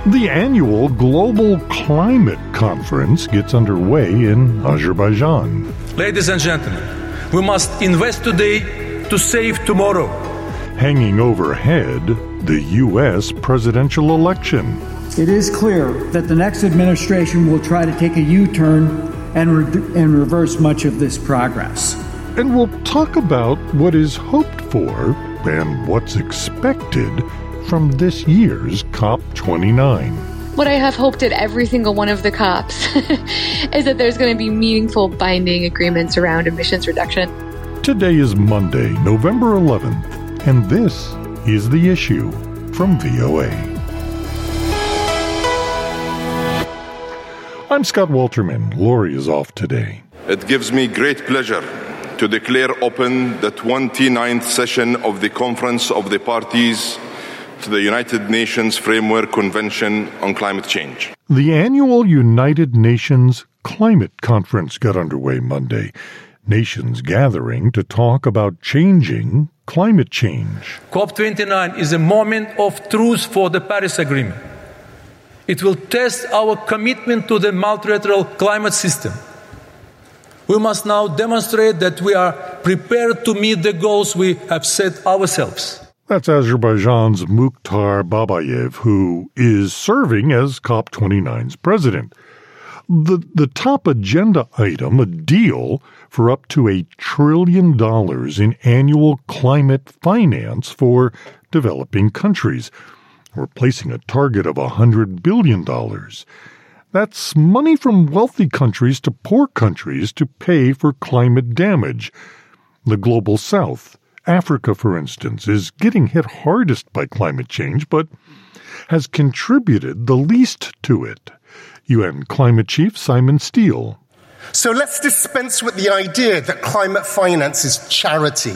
The annual Global Climate Conference gets underway in Azerbaijan. Ladies and gentlemen, we must invest today to save tomorrow. Hanging overhead, the U.S. presidential election. It is clear that the next administration will try to take a U-turn and reverse much of this progress. And we'll talk about what is hoped for and what's expected from this year's COP29. What I have hoped at every single one of the COPs is that there's going to be meaningful binding agreements around emissions reduction. Today is Monday, November 11th, and this is The Issue from VOA. I'm Scott Walterman. Lori is off today. It gives me great pleasure to declare open the 29th session of the Conference of the Parties to the United Nations Framework Convention on Climate Change. The annual United Nations Climate Conference got underway Monday. Nations gathering to talk about changing climate change. COP29 is a moment of truth for the Paris Agreement. It will test our commitment to the multilateral climate system. We must now demonstrate that we are prepared to meet the goals we have set ourselves. That's Azerbaijan's Mukhtar Babayev, who is serving as COP29's president. The top agenda item, a deal for up to $1 trillion in annual climate finance for developing countries. We're placing a target of $100 billion. That's money from wealthy countries to poor countries to pay for climate damage. The Global South, Africa, for instance, is getting hit hardest by climate change, but has contributed the least to it. UN Climate Chief Simon Steele. So let's dispense with the idea that climate finance is charity.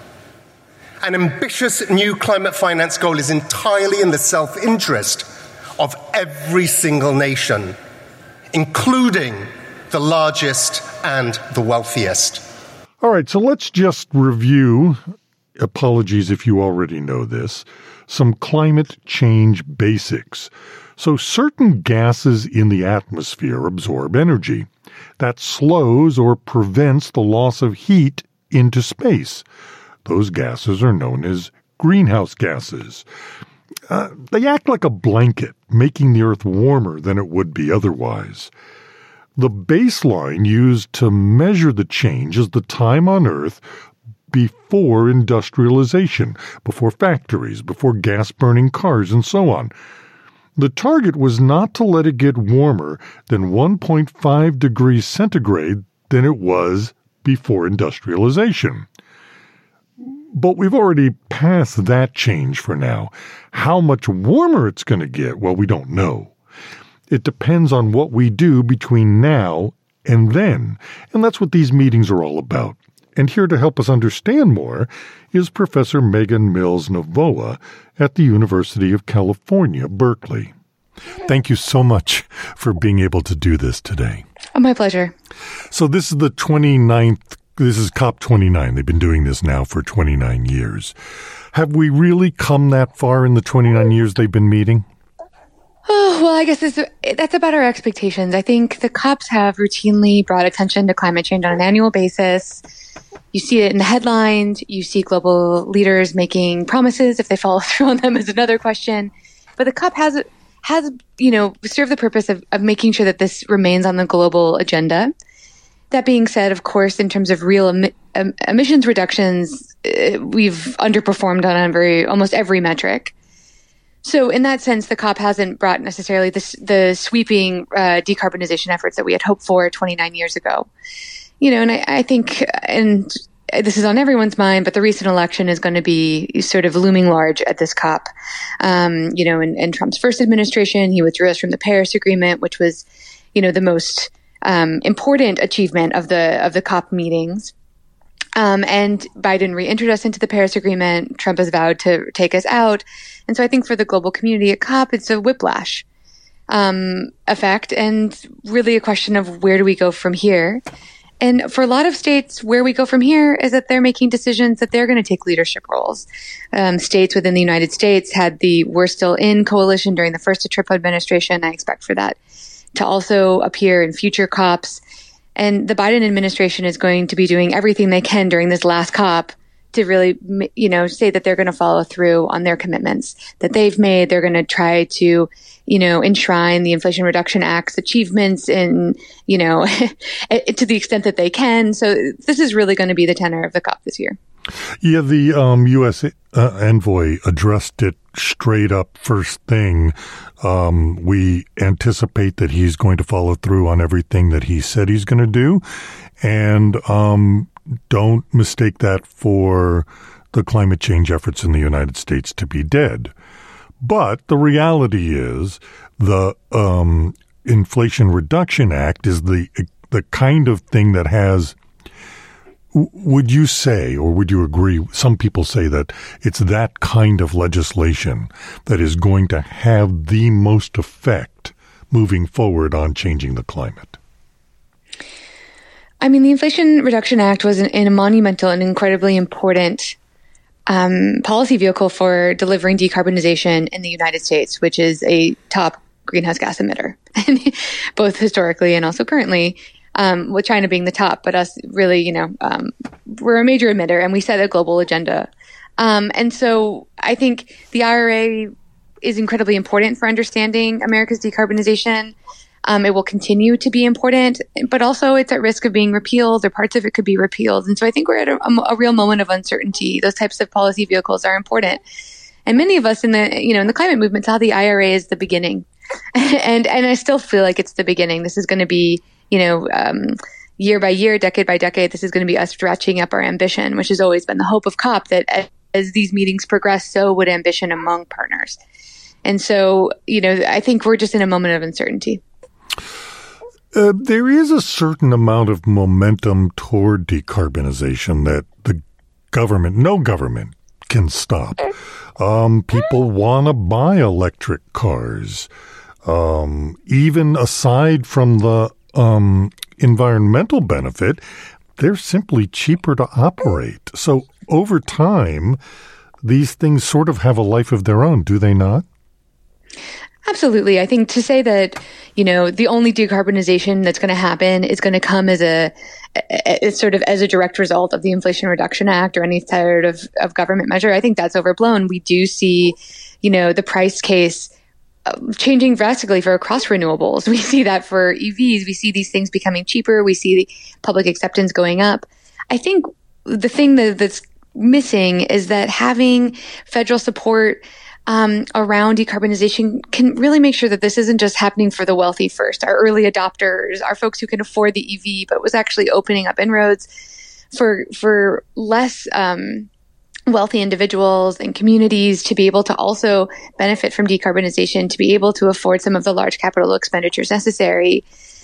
An ambitious new climate finance goal is entirely in the self-interest of every single nation, including the largest and the wealthiest. All right, so let's just review, apologies if you already know this, some climate change basics. So certain gases in the atmosphere absorb energy. That slows or prevents the loss of heat into space. Those gases are known as greenhouse gases. They act like a blanket, making the Earth warmer than it would be otherwise. The baseline used to measure the change is the time on Earth before industrialization, before factories, before gas-burning cars, and so on. The target was not to let it get warmer than 1.5 degrees centigrade than it was before industrialization. But we've already passed that change for now. How much warmer it's going to get, well, we don't know. It depends on what we do between now and then. And that's what these meetings are all about. And here to help us understand more is Professor Megan Mills-Novoa at the University of California, Berkeley. Thank you so much for being able to do this today. Oh, my pleasure. So this is the 29th, this is COP29. They've been doing this now for 29 years. Have we really come that far in the 29 years they've been meeting? Oh, well, I guess that's about our expectations. I think the COPs have routinely brought attention to climate change on an annual basis. You see it in the headlines. You see global leaders making promises. If they follow through on them is another question. But the COP has served the purpose of making sure that this remains on the global agenda. That being said, of course, in terms of real emissions reductions, we've underperformed on almost every metric. So in that sense, the COP hasn't brought necessarily the sweeping decarbonization efforts that we had hoped for 29 years ago. And I think, and this is on everyone's mind, but the recent election is going to be sort of looming large at this COP. In Trump's first administration, he withdrew us from the Paris Agreement, which was, the most important achievement of the COP meetings. And Biden reentered us into the Paris Agreement. Trump has vowed to take us out. And so I think for the global community at COP, it's a whiplash effect and really a question of where do we go from here. And for a lot of states, where we go from here is that they're making decisions that they're going to take leadership roles. States within the United States were still in coalition during the first Trump administration. I expect for that to also appear in future COPs. And the Biden administration is going to be doing everything they can during this last COP to really, say that they're going to follow through on their commitments that they've made. They're going to try to, enshrine the Inflation Reduction Act's achievements in, to the extent that they can. So this is really going to be the tenor of the COP this year. Yeah, the U.S. envoy addressed it straight up first thing. We anticipate that he's going to follow through on everything that he said he's going to do. And don't mistake that for the climate change efforts in the United States to be dead. But the reality is the Inflation Reduction Act is the kind of thing that has, would you say, or would you agree, some people say that it's that kind of legislation that is going to have the most effect moving forward on changing the climate? I mean, the Inflation Reduction Act was a monumental and incredibly important policy vehicle for delivering decarbonization in the United States, which is a top greenhouse gas emitter, both historically and also currently, with China being the top, but us really, we're a major emitter and we set a global agenda. And so I think the IRA is incredibly important for understanding America's decarbonization. It will continue to be important, but also it's at risk of being repealed, or parts of it could be repealed. And so I think we're at a real moment of uncertainty. Those types of policy vehicles are important. And many of us in the climate movement saw the IRA as the beginning. and I still feel like it's the beginning. This is going to be, year by year, decade by decade, this is going to be us stretching up our ambition, which has always been the hope of COP, that as these meetings progress, so would ambition among partners. And so, I think we're just in a moment of uncertainty. There is a certain amount of momentum toward decarbonization that no government can stop. People want to buy electric cars. Even aside from the environmental benefit, they're simply cheaper to operate. So over time, these things sort of have a life of their own, do they not? Absolutely. I think to say that, the only decarbonization that's going to happen is going to come as a direct result of the Inflation Reduction Act or any sort of government measure, I think that's overblown. We do see, the price case changing drastically for across renewables. We see that for EVs. We see these things becoming cheaper. We see the public acceptance going up. I think the thing that's missing is that having federal support around decarbonization can really make sure that this isn't just happening for the wealthy first, our early adopters, our folks who can afford the EV, but was actually opening up inroads for less wealthy individuals and communities to be able to also benefit from decarbonization, to be able to afford some of the large capital expenditures necessary.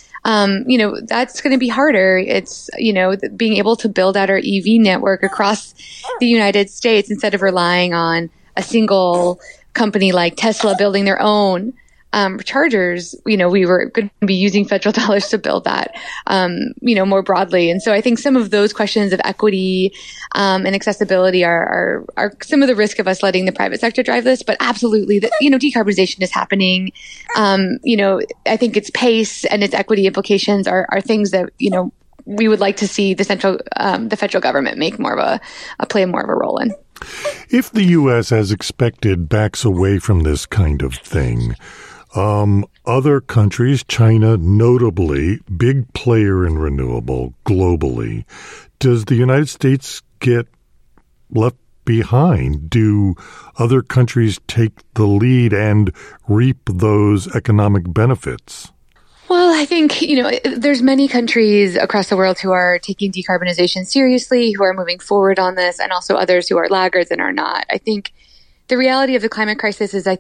That's going to be harder. It's, being able to build out our EV network across the United States instead of relying on a single company like Tesla building their own chargers. We were going to be using federal dollars to build that, more broadly. And so I think some of those questions of equity and accessibility are some of the risk of us letting the private sector drive this. But absolutely, decarbonization is happening. I think its pace and its equity implications are things that we would like to see the federal government make more of play more of a role in. If the U.S., as expected, backs away from this kind of thing, other countries, China notably, big player in renewable globally, does the United States get left behind? Do other countries take the lead and reap those economic benefits? Well, I think, there's many countries across the world who are taking decarbonization seriously, who are moving forward on this, and also others who are laggards and are not. I think the reality of the climate crisis is,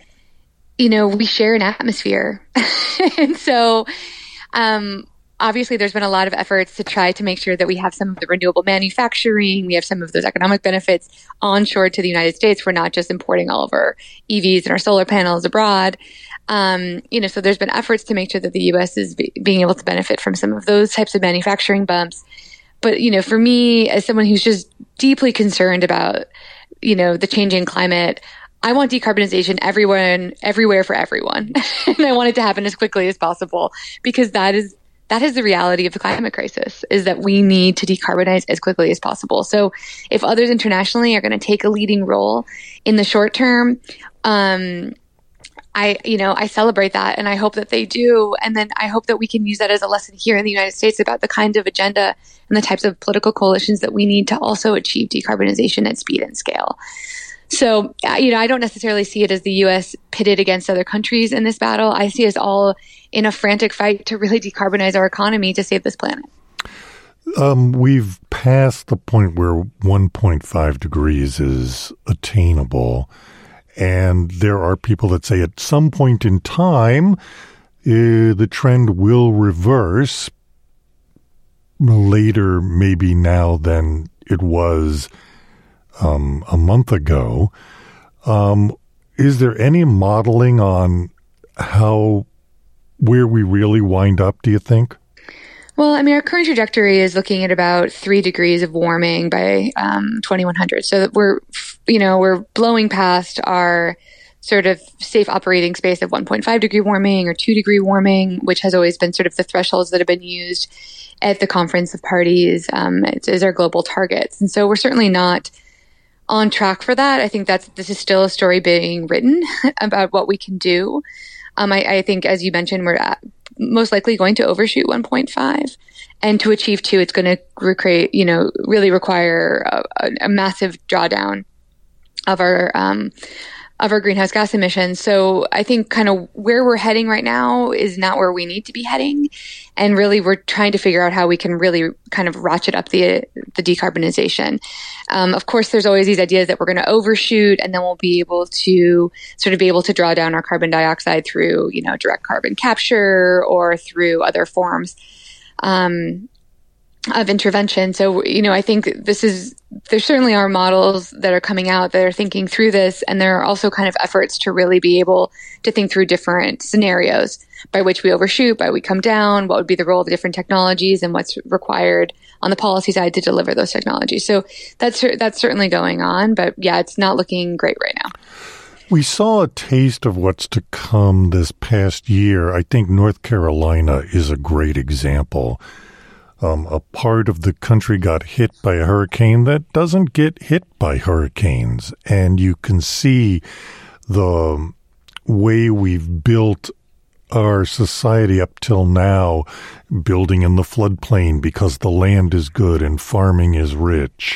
we share an atmosphere. And so, obviously, there's been a lot of efforts to try to make sure that we have some of the renewable manufacturing, we have some of those economic benefits onshore to the United States. We're not just importing all of our EVs and our solar panels abroad. So there's been efforts to make sure that the U.S. is being able to benefit from some of those types of manufacturing bumps. But, for me, as someone who's just deeply concerned about, the changing climate, I want decarbonization everywhere for everyone. And I want it to happen as quickly as possible, because that is the reality of the climate crisis, is that we need to decarbonize as quickly as possible. So if others internationally are going to take a leading role in the short term, I celebrate that, and I hope that they do. And then I hope that we can use that as a lesson here in the United States about the kind of agenda and the types of political coalitions that we need to also achieve decarbonization at speed and scale. So, I don't necessarily see it as the U.S. pitted against other countries in this battle. I see us all in a frantic fight to really decarbonize our economy to save this planet. We've passed the point where 1.5 degrees is attainable. And there are people that say at some point in time, the trend will reverse later, maybe now than it was a month ago. Is there any modeling on where we really wind up, do you think? Well, our current trajectory is looking at about 3 degrees of warming by 2100. So that we're blowing past our sort of safe operating space of 1.5 degree warming or 2 degree warming, which has always been sort of the thresholds that have been used at the Conference of Parties as our global targets. And so we're certainly not on track for that. I think this is still a story being written about what we can do. I think, as you mentioned, we're most likely going to overshoot 1.5, and to achieve 2, it's going to really require a massive drawdown of our greenhouse gas emissions. So I think kind of where we're heading right now is not where we need to be heading. And really, we're trying to figure out how we can really kind of ratchet up the decarbonization. Of course, there's always these ideas that we're going to overshoot, and then we'll be able to draw down our carbon dioxide through, direct carbon capture or through other forms of intervention. So, I think there certainly are models that are coming out that are thinking through this, and there are also kind of efforts to really be able to think through different scenarios by which we overshoot, by we come down, what would be the role of the different technologies, and what's required on the policy side to deliver those technologies. So that's certainly going on, but yeah, it's not looking great right now. We saw a taste of what's to come this past year. I think North Carolina is a great example. A part of the country got hit by a hurricane that doesn't get hit by hurricanes. And you can see the way we've built our society up till now, building in the floodplain because the land is good and farming is rich.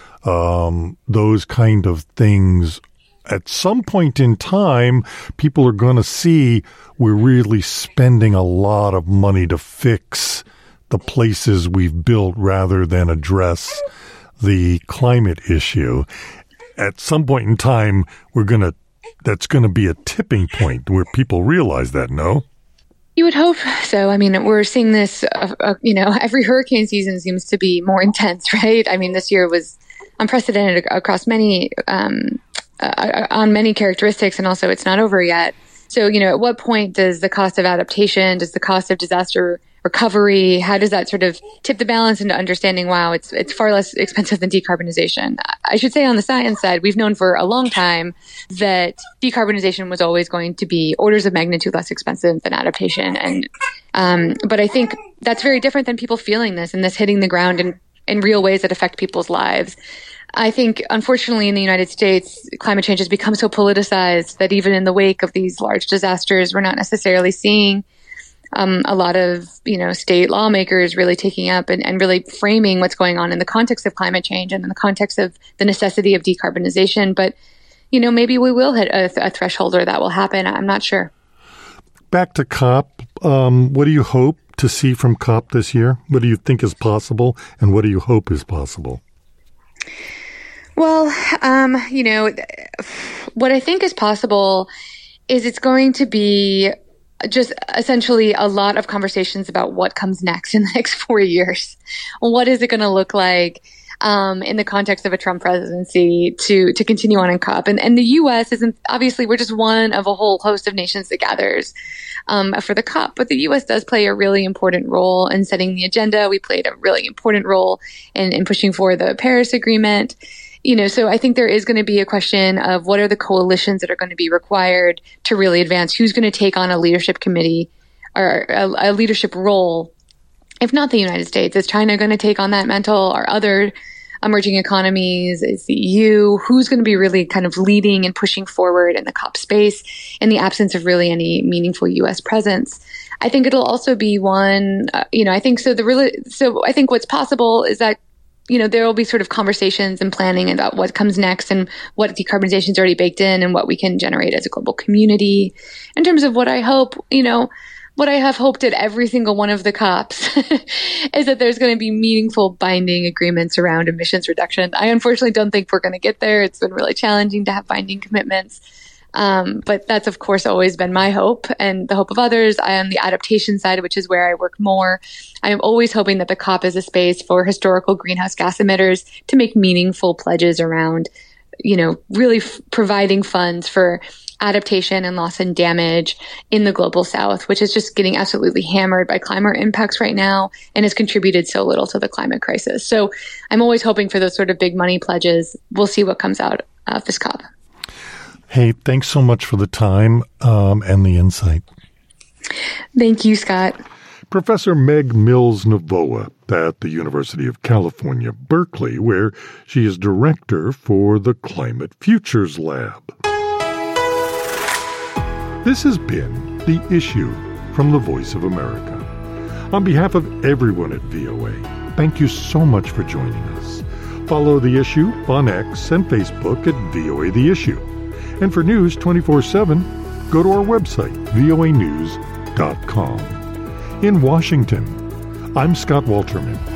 Those kind of things. At some point in time, people are going to see we're really spending a lot of money to fix the places we've built rather than address the climate issue. At some point in time, that's going to be a tipping point where people realize that, no? You would hope so. We're seeing this, every hurricane season seems to be more intense, right? This year was unprecedented across many, on many characteristics, and also it's not over yet. So, at what point does the cost of adaptation, does the cost of disaster recovery, how does that sort of tip the balance into understanding, wow, it's far less expensive than decarbonization? I should say on the science side, we've known for a long time that decarbonization was always going to be orders of magnitude less expensive than adaptation. But I think that's very different than people feeling this and this hitting the ground in real ways that affect people's lives. I think, unfortunately, in the United States, climate change has become so politicized that even in the wake of these large disasters, we're not necessarily seeing a lot of, state lawmakers really taking up and really framing what's going on in the context of climate change and in the context of the necessity of decarbonization. But, maybe we will hit a threshold or that will happen. I'm not sure. Back to COP. What do you hope to see from COP this year? What do you think is possible, and what do you hope is possible? Well, what I think is possible is it's going to be just essentially a lot of conversations about what comes next in the next 4 years. What is it going to look like? in the context of a Trump presidency to continue on in COP. And the U.S. isn't, obviously, we're just one of a whole host of nations that gathers for the COP. But the U.S. does play a really important role in setting the agenda. We played a really important role in pushing for the Paris Agreement. So I think there is going to be a question of what are the coalitions that are going to be required to really advance, who's going to take on a leadership committee or a leadership role. If not the United States, is China going to take on that mantle? Are other emerging economies? Is the EU? Who's going to be really kind of leading and pushing forward in the COP space in the absence of really any meaningful U.S. presence? I think it'll also be one, I think so. So I think what's possible is that there will be sort of conversations and planning about what comes next and what decarbonization is already baked in and what we can generate as a global community. In terms of what I hope, what I have hoped at every single one of the COPs is that there's going to be meaningful binding agreements around emissions reduction. I unfortunately don't think we're going to get there. It's been really challenging to have binding commitments. But that's, of course, always been my hope and the hope of others. I am the adaptation side, which is where I work more. I am always hoping that the COP is a space for historical greenhouse gas emitters to make meaningful pledges around, really providing funds for adaptation and loss and damage in the global south, which is just getting absolutely hammered by climate impacts right now and has contributed so little to the climate crisis. So I'm always hoping for those sort of big money pledges. We'll see what comes out of this COP. Hey, thanks so much for the time and the insight. Thank you, Scott. Professor Meg Mills-Novoa at the University of California, Berkeley, where she is director for the Climate Futures Lab. This has been The Issue from the Voice of America. On behalf of everyone at VOA, thank you so much for joining us. Follow The Issue on X and Facebook at VOA The Issue. And for news 24/7, go to our website, voanews.com. In Washington, I'm Scott Walterman.